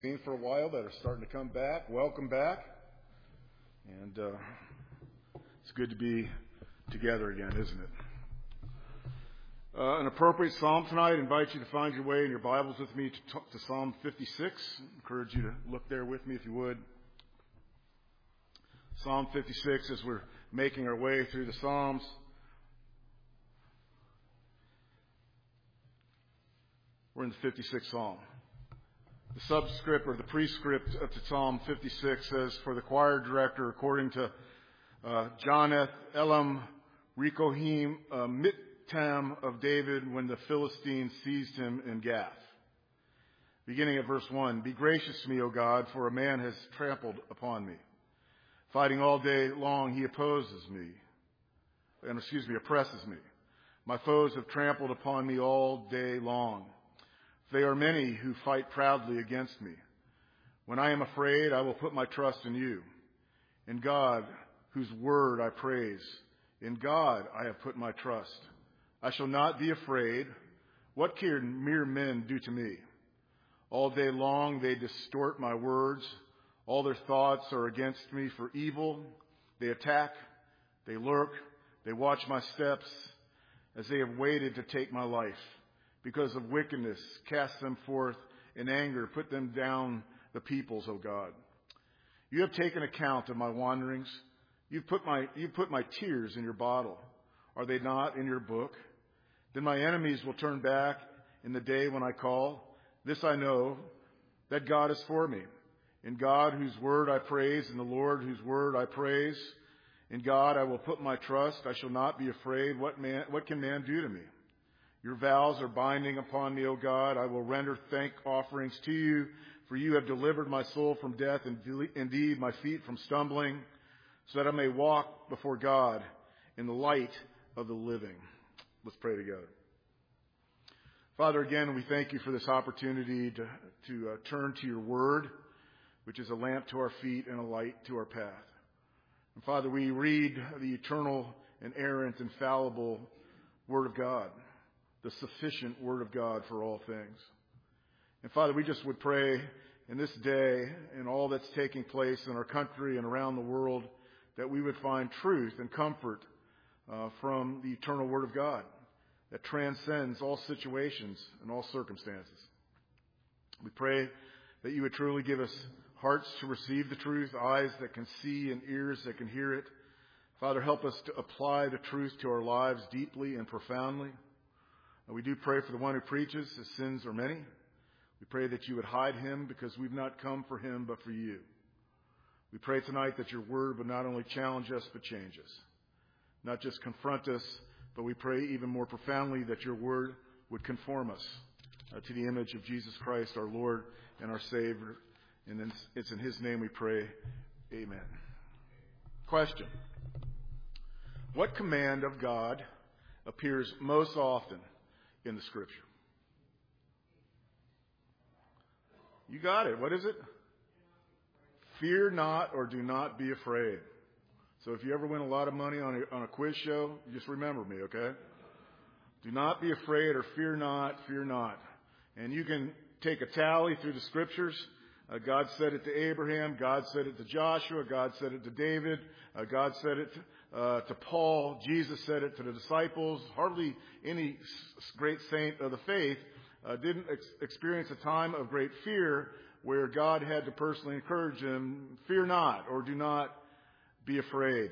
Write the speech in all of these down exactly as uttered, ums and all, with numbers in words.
Been for a while that are starting to come back. Welcome back. And uh, it's good to be together again, isn't it? Uh, an appropriate psalm tonight. I invite you to find your way in your Bibles with me to, to Psalm fifty-six. I encourage you to look there with me if you would. Psalm fifty-six, as we're making our way through the Psalms. We're in the fifty-sixth Psalm. The subscript or the prescript of Psalm fifty-six says, for the choir director, according to uh, Jonath Elam Rekohim uh, Mittam of David, when the Philistines seized him in Gath. Beginning at verse one, be gracious to me, O God, for a man has trampled upon me. Fighting all day long, he opposes me, and excuse me, oppresses me. My foes have trampled upon me all day long. They are many who fight proudly against me. When I am afraid, I will put my trust in you. In God, whose word I praise. In God I have put my trust. I shall not be afraid. What can mere men do to me? All day long they distort my words. All their thoughts are against me for evil. They attack. They lurk. They watch my steps as they have waited to take my life. Because of wickedness, cast them forth in anger. Put them down, the peoples, O God. You have taken account of my wanderings. You've put my, you put my tears in your bottle. Are they not in your book? Then my enemies will turn back in the day when I call. This I know, that God is for me. In God, whose word I praise, in the Lord, whose word I praise. In God I will put my trust. I shall not be afraid. What man, what can man do to me? Your vows are binding upon me, O God. I will render thank offerings to you, for you have delivered my soul from death and indeed my feet from stumbling, so that I may walk before God in the light of the living. Let's pray together. Father, again, we thank you for this opportunity to, to uh, turn to your word, which is a lamp to our feet and a light to our path. And Father, we read the eternal, inerrant, infallible word of God, the sufficient word of God for all things. And Father, we just would pray in this day and all that's taking place in our country and around the world that we would find truth and comfort uh, from the eternal word of God that transcends all situations and all circumstances. We pray that you would truly give us hearts to receive the truth, eyes that can see and ears that can hear it. Father, help us to apply the truth to our lives deeply and profoundly. We do pray for the one who preaches. His sins are many. We pray that you would hide him because we've not come for him but for you. We pray tonight that your word would not only challenge us but change us. Not just confront us, but we pray even more profoundly that your word would conform us uh, to the image of Jesus Christ, our Lord and our Savior. And it's in his name we pray. Amen. Question. What command of God appears most often in the scripture? You got it. What is it? Fear not, or do not be afraid. So if you ever win a lot of money on a, on a quiz show, just remember me, okay? Do not be afraid, or fear not, fear not. And you can take a tally through the scriptures. Uh, God said it to Abraham. God said it to Joshua. God said it to David. Uh, God said it to, uh, to Paul. Jesus said it to the disciples. Hardly any great saint of the faith uh, didn't ex- experience a time of great fear where God had to personally encourage them, fear not, or do not be afraid.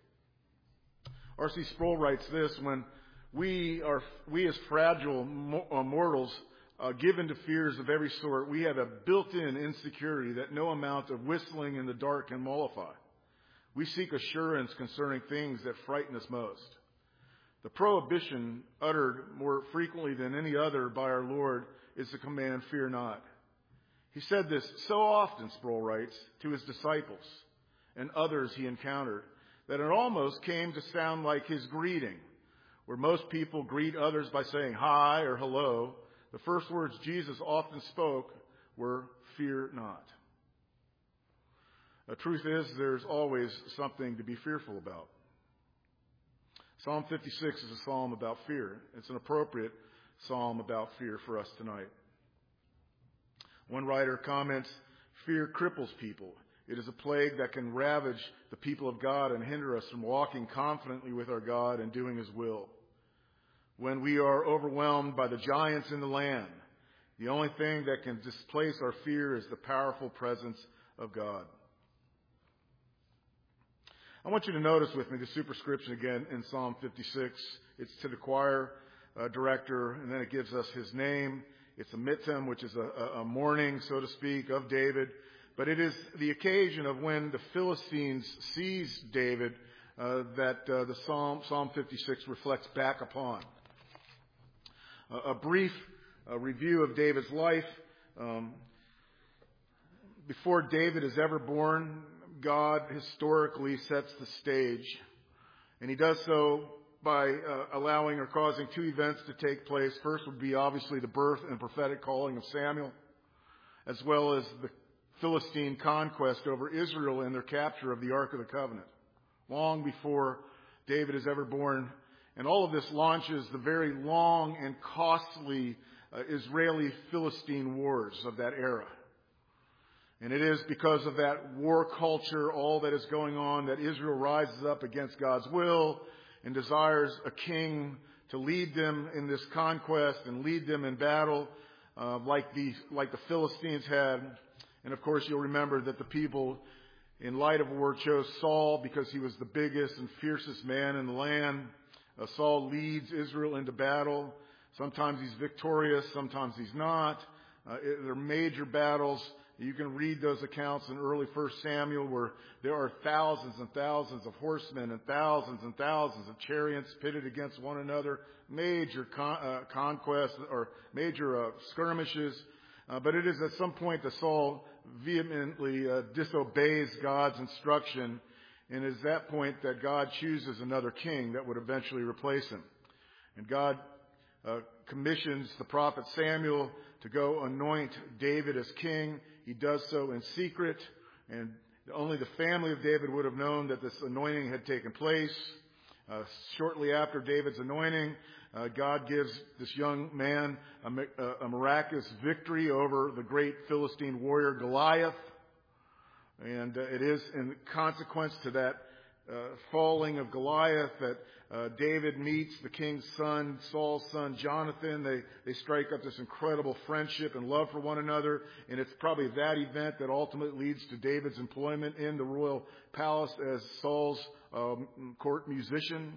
R C Sproul writes this, when we are, we as fragile mortals Uh, given to fears of every sort, we have a built-in insecurity that no amount of whistling in the dark can mollify. We seek assurance concerning things that frighten us most. The prohibition uttered more frequently than any other by our Lord is the command, fear not. He said this so often, Sproul writes, to his disciples and others he encountered, that it almost came to sound like his greeting, where most people greet others by saying hi or hello. The first words Jesus often spoke were, fear not. The truth is, there's always something to be fearful about. Psalm fifty-six is a psalm about fear. It's an appropriate psalm about fear for us tonight. One writer comments, fear cripples people. It is a plague that can ravage the people of God and hinder us from walking confidently with our God and doing His will. When we are overwhelmed by the giants in the land, the only thing that can displace our fear is the powerful presence of God. I want you to notice with me the superscription again in Psalm fifty-six. It's to the choir uh, director, and then it gives us his name. It's a mitzvah, which is a, a mourning, so to speak, of David. But it is the occasion of when the Philistines seized David uh, that uh, the Psalm, Psalm fifty-six reflects back upon. Uh, a brief uh, review of David's life. Um, before David is ever born, God historically sets the stage. And He does so by uh, allowing or causing two events to take place. First would be obviously the birth and prophetic calling of Samuel, as well as the Philistine conquest over Israel and their capture of the Ark of the Covenant, long before David is ever born. And all of this launches the very long and costly uh, Israeli-Philistine wars of that era. And it is because of that war culture, all that is going on, that Israel rises up against God's will and desires a king to lead them in this conquest and lead them in battle, uh, like the like the Philistines had. And of course, you'll remember that the people, in light of war, chose Saul because he was the biggest and fiercest man in the land. Uh, Saul leads Israel into battle. Sometimes he's victorious, sometimes he's not. Uh, it, there are major battles. You can read those accounts in early First Samuel where there are thousands and thousands of horsemen and thousands and thousands of chariots pitted against one another. Major con- uh, conquests or major uh, skirmishes. Uh, but it is at some point that Saul vehemently uh, disobeys God's instruction. And it is that point that God chooses another king that would eventually replace him. And God uh, commissions the prophet Samuel to go anoint David as king. He does so in secret, and only the family of David would have known that this anointing had taken place. Uh, shortly after David's anointing, uh, God gives this young man a, a miraculous victory over the great Philistine warrior Goliath. And uh, it is in consequence to that uh, falling of Goliath that uh, David meets the king's son, Saul's son, Jonathan. They they strike up this incredible friendship and love for one another. And it's probably that event that ultimately leads to David's employment in the royal palace as Saul's um, court musician.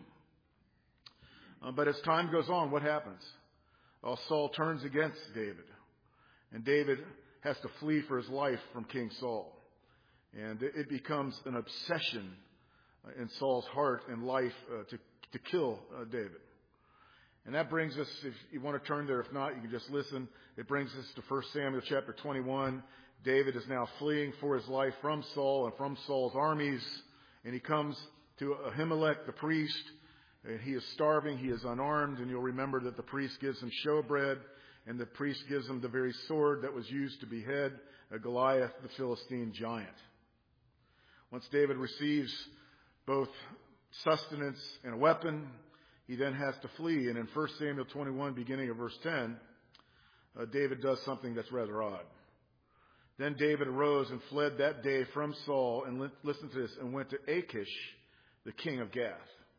Uh, but as time goes on, what happens? Well, Saul turns against David. And David has to flee for his life from King Saul. And it becomes an obsession in Saul's heart and life uh, to, to kill uh, David. And that brings us, if you want to turn there, if not, you can just listen. It brings us to First Samuel chapter twenty-one. David is now fleeing for his life from Saul and from Saul's armies. And he comes to Ahimelech, the priest. And he is starving. He is unarmed. And you'll remember that the priest gives him showbread. And the priest gives him the very sword that was used to behead uh, Goliath, the Philistine giant. Once David receives both sustenance and a weapon, he then has to flee. And in First Samuel twenty-one, beginning of verse ten, uh, David does something that's rather odd. Then David arose and fled that day from Saul, and li- listen to this, and went to Achish, the king of Gath.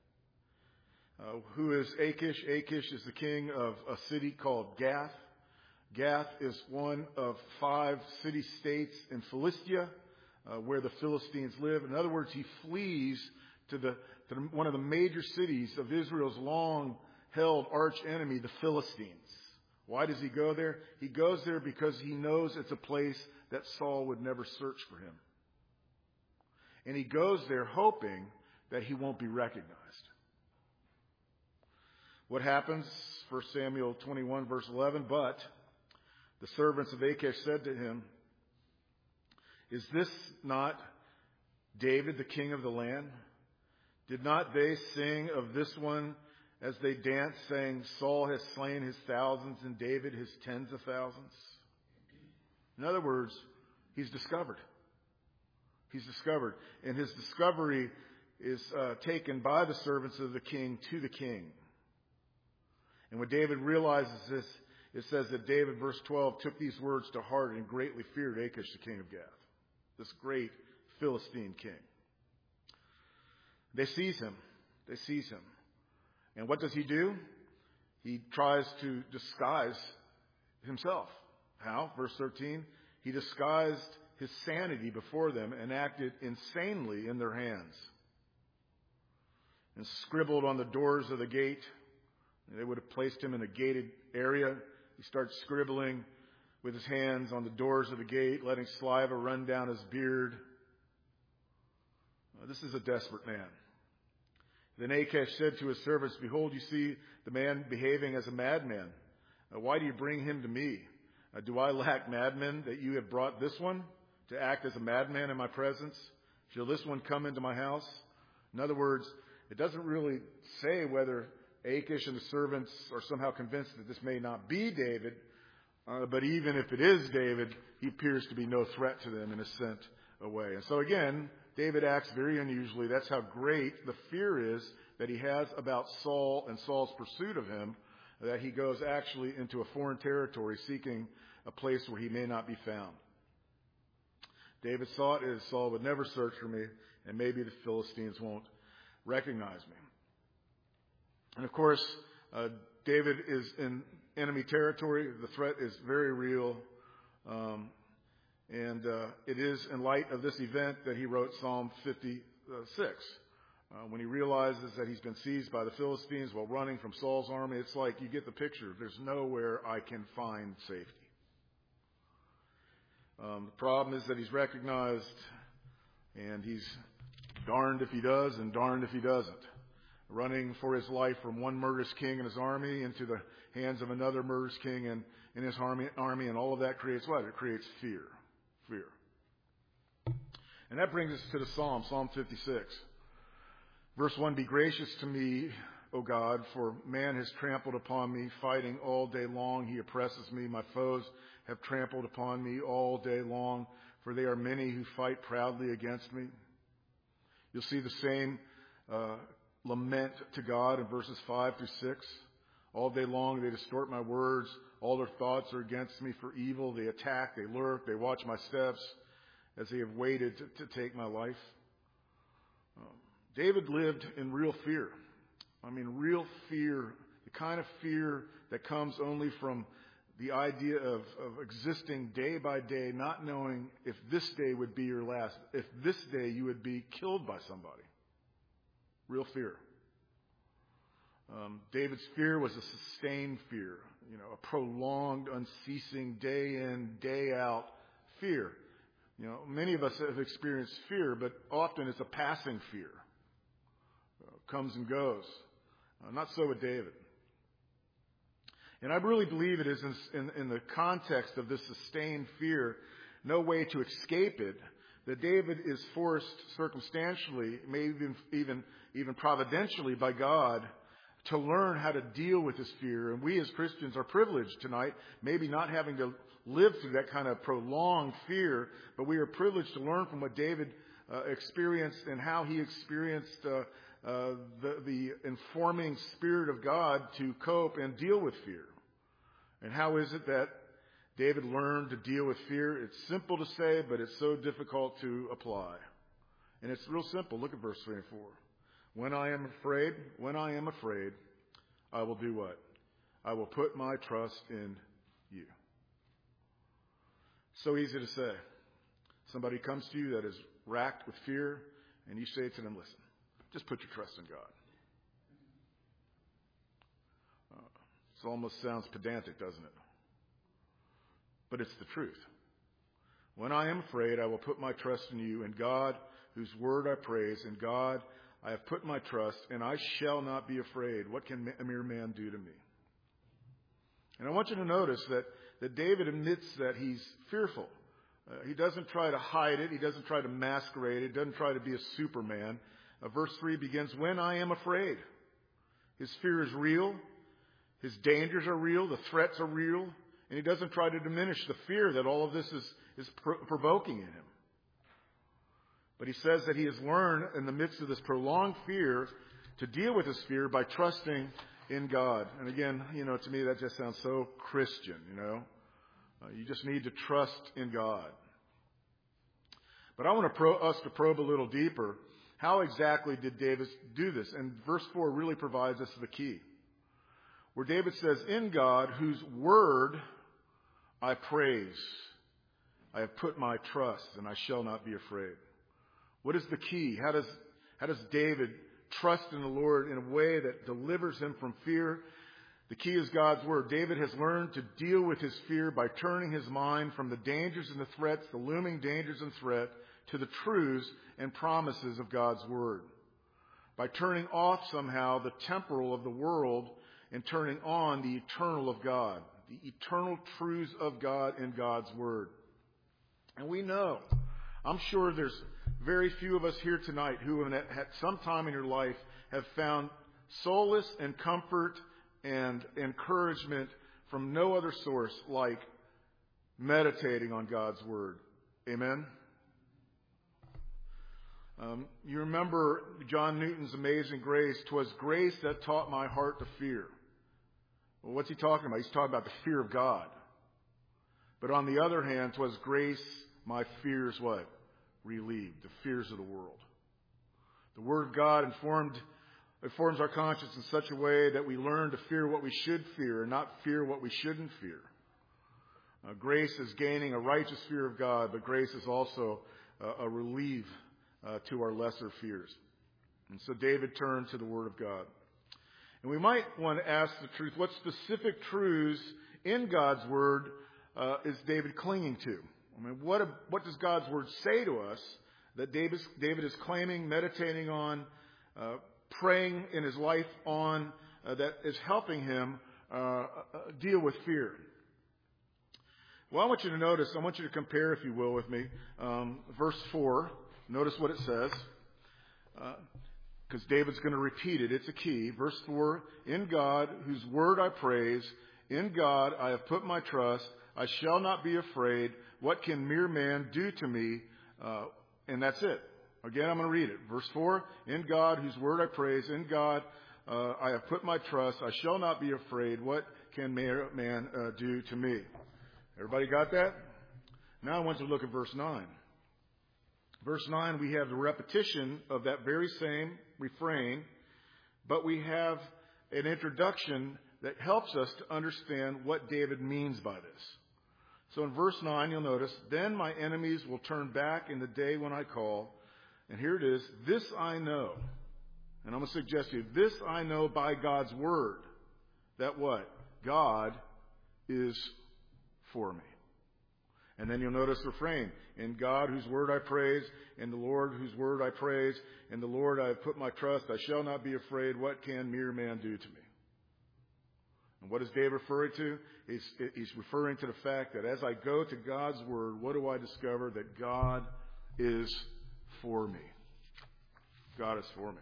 Uh, who is Achish? Achish is the king of a city called Gath. Gath is one of five city-states in Philistia, uh, where the Philistines live. In other words, he flees to the to the, one of the major cities of Israel's long-held arch-enemy, the Philistines. Why does he go there? He goes there because he knows it's a place that Saul would never search for him. And he goes there hoping that he won't be recognized. What happens? First Samuel twenty-one, verse eleven, but the servants of Achish said to him, "Is this not David, the king of the land? Did not they sing of this one as they danced, saying, Saul has slain his thousands and David his tens of thousands?" In other words, he's discovered. He's discovered. And his discovery is uh, taken by the servants of the king to the king. And when David realizes this, it says that David, verse twelve, took these words to heart and greatly feared Achish, the king of Gath, this great Philistine king. They seize him. They seize him. And what does he do? He tries to disguise himself. How? Verse thirteen, he disguised his sanity before them and acted insanely in their hands. And scribbled on the doors of the gate. They would have placed him in a gated area. He starts scribbling with his hands on the doors of the gate, letting saliva run down his beard. Well, this is a desperate man. Then Achish said to his servants, "Behold, you see the man behaving as a madman. Uh, why do you bring him to me? Uh, do I lack madmen that you have brought this one to act as a madman in my presence? Shall this one come into my house?" In other words, it doesn't really say whether Achish and the servants are somehow convinced that this may not be David, uh, but even if it is David, he appears to be no threat to them and is sent away. And so again, David acts very unusually. That's how great the fear is that he has about Saul and Saul's pursuit of him, that he goes actually into a foreign territory seeking a place where he may not be found. David's thought is, Saul would never search for me, and maybe the Philistines won't recognize me. And of course, uh, David is in enemy territory. The threat is very real. Um, and uh, it is in light of this event that he wrote Psalm fifty-six. Uh, when he realizes that he's been seized by the Philistines while running from Saul's army, it's like you get the picture. There's nowhere I can find safety. Um, the problem is that he's recognized, and he's darned if he does and darned if he doesn't. Running for his life from one murderous king and his army into the hands of another murderous king and in his army, army, and all of that creates what? It creates fear. Fear. And that brings us to the Psalm, Psalm fifty-six. Verse one, "Be gracious to me, O God, for man has trampled upon me, fighting all day long. He oppresses me. My foes have trampled upon me all day long, for they are many who fight proudly against me." You'll see the same uh, lament to God in verses five through six. "All day long they distort my words. All their thoughts are against me for evil. They attack, they lurk, they watch my steps as they have waited to, to take my life." Um, David lived in real fear. I mean, real fear, the kind of fear that comes only from the idea of, of existing day by day, not knowing if this day would be your last, if this day you would be killed by somebody. Real fear. Um, David's fear was a sustained fear, you know, a prolonged, unceasing, day in, day out fear. You know, many of us have experienced fear, but often it's a passing fear. Uh, comes and goes. Uh, not so with David. And I really believe it is in, in, in the context of this sustained fear, no way to escape it, that David is forced circumstantially, maybe even, even, even providentially by God, to learn how to deal with this fear. And we as Christians are privileged tonight, maybe not having to live through that kind of prolonged fear, but we are privileged to learn from what David uh, experienced and how he experienced uh, uh, the, the informing Spirit of God to cope and deal with fear. And how is it that David learned to deal with fear? It's simple to say, but it's so difficult to apply. And it's real simple. Look at verse three and four. When I am afraid, when I am afraid, I will do what? I will put my trust in you. So easy to say. Somebody comes to you that is racked with fear, and you say to them, listen, just put your trust in God. Uh, it almost sounds pedantic, doesn't it? But it's the truth. When I am afraid, I will put my trust in you, and God, whose word I praise, and God, I have put my trust, and I shall not be afraid. What can a mere man do to me? And I want you to notice that, that David admits that he's fearful. Uh, he doesn't try to hide it. He doesn't try to masquerade it. He doesn't try to be a Superman. Uh, verse three begins, when I am afraid. His fear is real. His dangers are real. The threats are real. And he doesn't try to diminish the fear that all of this is, is pro- provoking in him. But he says that he has learned in the midst of this prolonged fear to deal with his fear by trusting in God. And again, you know, to me that just sounds so Christian, you know. Uh, you just need to trust in God. But I want to pro- us to probe a little deeper. How exactly did David do this? And verse four really provides us the key. Where David says, in God, whose word I praise, I have put my trust, and I shall not be afraid. What is the key? How does, how does David trust in the Lord in a way that delivers him from fear? The key is God's word. David has learned to deal with his fear by turning his mind from the dangers and the threats, the looming dangers and threat, to the truths and promises of God's word. By turning off somehow the temporal of the world and turning on the eternal of God, the eternal truths of God in God's word. And we know, I'm sure there's very few of us here tonight who at some time in your life have found solace and comfort and encouragement from no other source like meditating on God's word. Amen? Um, you remember John Newton's Amazing Grace. "'Twas grace that taught my heart to fear." Well, what's he talking about? He's talking about the fear of God. But on the other hand, "'Twas grace my fears what? Relieved." The fears of the world. The Word of God informed, informs our conscience in such a way that we learn to fear what we should fear and not fear what we shouldn't fear. Uh, grace is gaining a righteous fear of God, but grace is also uh, a relief uh, to our lesser fears. And so David turned to the Word of God. And we might want to ask the truth, what specific truths in God's Word uh, is David clinging to? I mean, what, what does God's Word say to us that David, David is claiming, meditating on, uh, praying in his life on, uh, that is helping him uh, uh, deal with fear? Well, I want you to notice, I want you to compare, if you will, with me, um, verse four. Notice what it says, because uh, David's going to repeat it. It's a key. Verse four, "In God, whose word I praise, in God I have put my trust. I shall not be afraid. What can mere man do to me?" Uh, and that's it. Again, I'm going to read it. Verse four, "In God, whose word I praise, in God uh, I have put my trust. I shall not be afraid. What can mere man uh, do to me?" Everybody got that? Now I want you to look at verse nine. Verse nine, we have the repetition of that very same refrain, but we have an introduction that helps us to understand what David means by this. So in verse nine, you'll notice, "Then my enemies will turn back in the day when I call." And here it is, "This I know." And I'm going to suggest to you, this I know by God's word, that what? God is for me. And then you'll notice the refrain, "In God whose word I praise, in the Lord whose word I praise, in the Lord I have put my trust, I shall not be afraid. What can mere man do to me?" And what is David referring to? He's, he's referring to the fact that as I go to God's word, what do I discover? That God is for me. God is for me.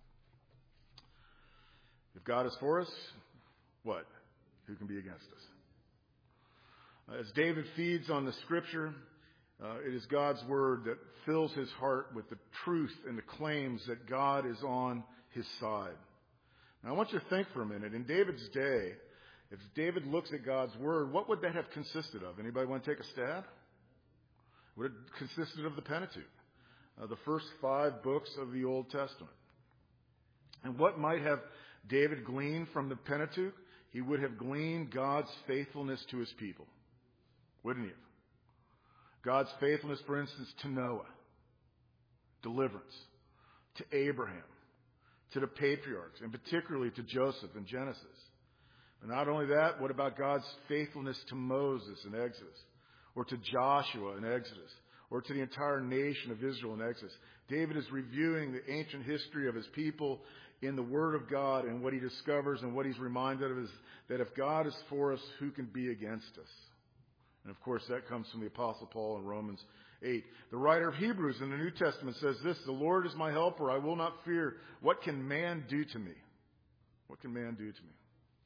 If God is for us, what? Who can be against us? As David feeds on the Scripture, uh, it is God's word that fills his heart with the truth and the claims that God is on his side. Now, I want you to think for a minute. In David's day, if David looks at God's word, what would that have consisted of? Anybody want to take a stab? Would it have consisted of the Pentateuch, uh, the first five books of the Old Testament? And what might have David gleaned from the Pentateuch? He would have gleaned God's faithfulness to his people. Wouldn't you? God's faithfulness, for instance, to Noah, deliverance, to Abraham, to the patriarchs, and particularly to Joseph in Genesis. But not only that, what about God's faithfulness to Moses in Exodus, or to Joshua in Exodus, or to the entire nation of Israel in Exodus? David is reviewing the ancient history of his people in the Word of God, and what he discovers and what he's reminded of is that if God is for us, who can be against us? And of course, that comes from the Apostle Paul in Romans eight. The writer of Hebrews in the New Testament says this, "The Lord is my helper, I will not fear. What can man do to me?" What can man do to me?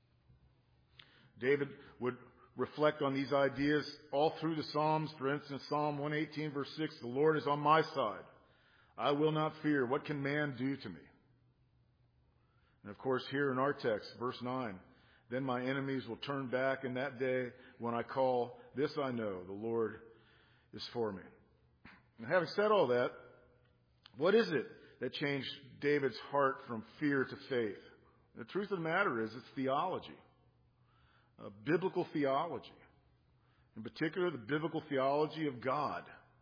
David would reflect on these ideas all through the Psalms. For instance, Psalm one eighteen, verse six, "The Lord is on my side. I will not fear. What can man do to me?" And of course, here in our text, verse nine, then my enemies will turn back in that day when I call. This I know, the Lord is for me. And having said all that, what is it that changed David's heart from fear to faith? The truth of the matter is it's theology, uh, biblical theology. In particular, the biblical theology of God.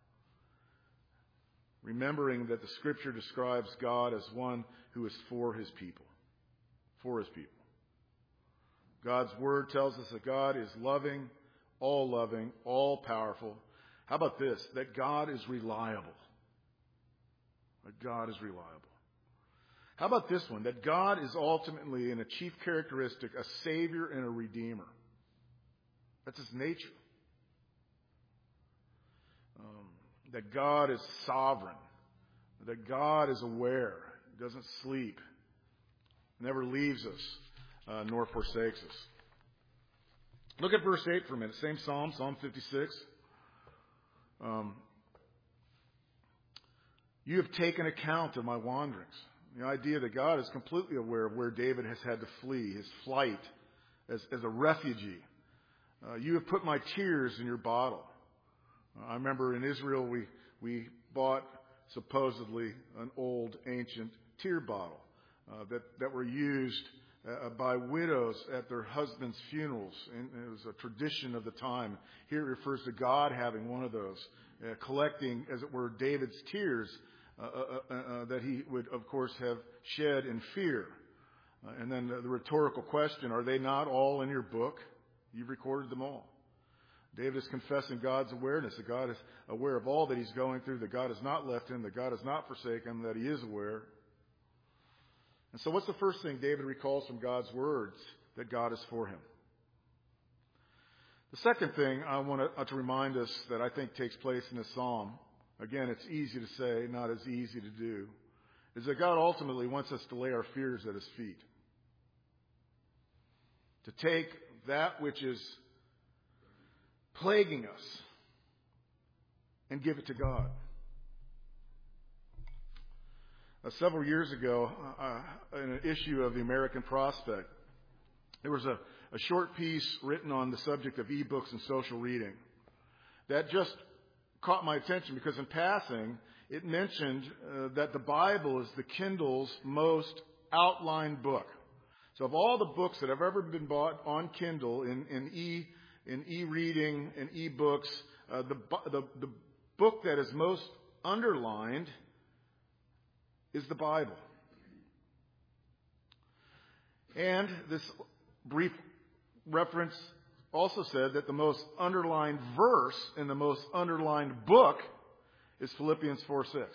Remembering that the Scripture describes God as one who is for His people. For His people. God's Word tells us that God is loving, all-loving, all-powerful. How about this? That God is reliable. That God is reliable. How about this one? That God is ultimately, in a chief characteristic, a Savior and a Redeemer. That's His nature. Um, that God is sovereign. That God is aware. He doesn't sleep. Never leaves us, uh, nor forsakes us. Look at verse eight for a minute. Same Psalm, Psalm fifty-six. Um, you have taken account of my wanderings. The idea that God is completely aware of where David has had to flee, his flight as, as a refugee. Uh, you have put my tears in your bottle. Uh, I remember in Israel we, we bought supposedly an old ancient tear bottle uh, that, that were used uh, by widows at their husbands' funerals. And it was a tradition of the time. Here it refers to God having one of those, uh, collecting, as it were, David's tears Uh, uh, uh, that he would, of course, have shed in fear. Uh, and then the, the rhetorical question, are they not all in your book? You've recorded them all. David is confessing God's awareness, that God is aware of all that he's going through, that God has not left him, that God has not forsaken him, that he is aware. And so what's the first thing David recalls from God's words? That God is for him. The second thing I want to, uh, to remind us that I think takes place in this psalm, again, it's easy to say, not as easy to do, is that God ultimately wants us to lay our fears at His feet. To take that which is plaguing us and give it to God. Uh, several years ago, uh, in an issue of the American Prospect, there was a, a short piece written on the subject of e-books and social reading that just caught my attention because in passing, it mentioned uh, that the Bible is the Kindle's most outlined book. So of all the books that have ever been bought on Kindle in, in e in e-reading and e-books, uh, the, the the book that is most underlined is the Bible. And this brief reference also said that the most underlined verse in the most underlined book is Philippians four six.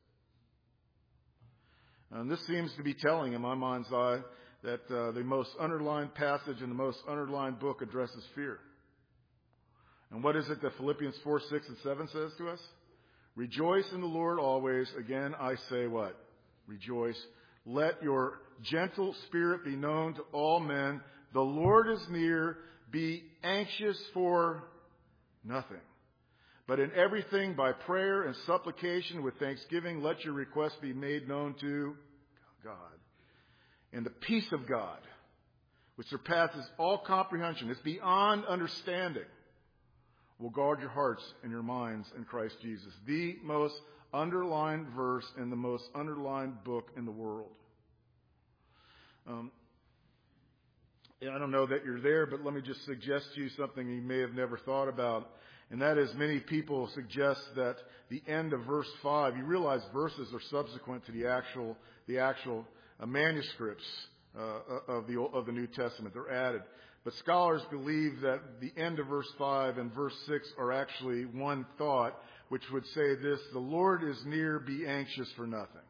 And this seems to be telling, in my mind's eye, that uh, the most underlined passage in the most underlined book addresses fear. And what is it that Philippians four six and seven says to us? Rejoice in the Lord always. Again, I say what? Rejoice. Let your gentle spirit be known to all men. The Lord is near. Be anxious for nothing, but in everything by prayer and supplication with thanksgiving, let your requests be made known to God. And the peace of God, which surpasses all comprehension, is beyond understanding, will guard your hearts and your minds in Christ Jesus. The most underlined verse in the most underlined book in the world. Um, I don't know that you're there, but let me just suggest to you something you may have never thought about. And that is, many people suggest that the end of verse five, you realize verses are subsequent to the actual, the actual uh, manuscripts uh, of the of the New Testament. They're added. But scholars believe that the end of verse five and verse six are actually one thought, which would say this: the Lord is near, be anxious for nothing.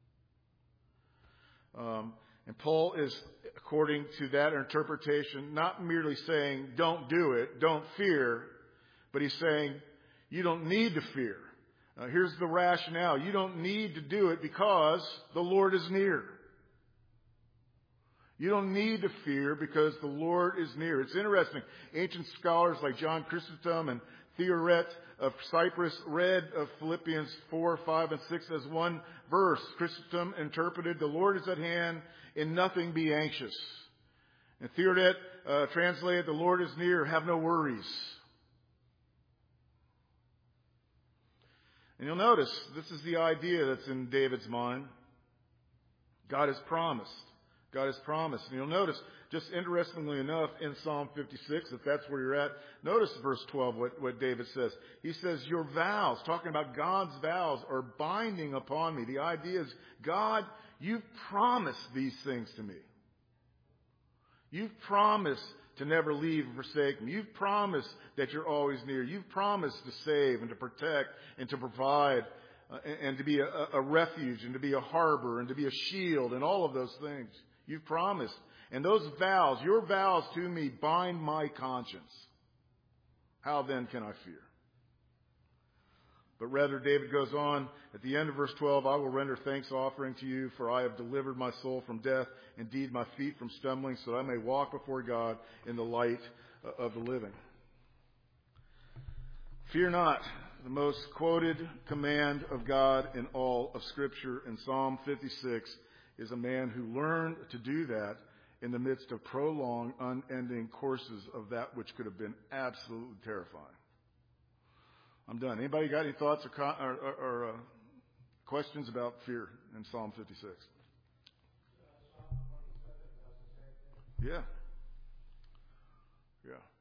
Um, And Paul is, according to that interpretation, not merely saying, don't do it, don't fear, but he's saying, you don't need to fear. Uh, here's the rationale. You don't need to do it because the Lord is near. You don't need to fear because the Lord is near. It's interesting. Ancient scholars like John Chrysostom and Theoret of Cyprus read of Philippians four, five, and six as one verse. Chrysostom interpreted, the Lord is at hand, in nothing be anxious. And Theodoret uh, translated, the Lord is near, have no worries. And you'll notice, this is the idea that's in David's mind. God has promised. God has promised. And you'll notice, just interestingly enough, in Psalm fifty-six, if that's where you're at, notice verse twelve, what, what David says. He says, your vows, talking about God's vows, are binding upon me. The idea is, God, you've promised these things to me. You've promised to never leave and forsake me. You've promised that you're always near. You've promised to save and to protect and to provide uh, and, and to be a, a refuge and to be a harbor and to be a shield and all of those things. You've promised. And those vows, your vows to me, bind my conscience. How then can I fear? But rather, David goes on at the end of verse twelve, I will render thanks offering to you, for I have delivered my soul from death, indeed my feet from stumbling, so that I may walk before God in the light of the living. Fear not, the most quoted command of God in all of Scripture in Psalm fifty-six is a man who learned to do that in the midst of prolonged, unending courses of that which could have been absolutely terrifying. I'm done. Anybody got any thoughts or, con- or, or, or uh, questions about fear in Psalm fifty-six? Yeah. Yeah.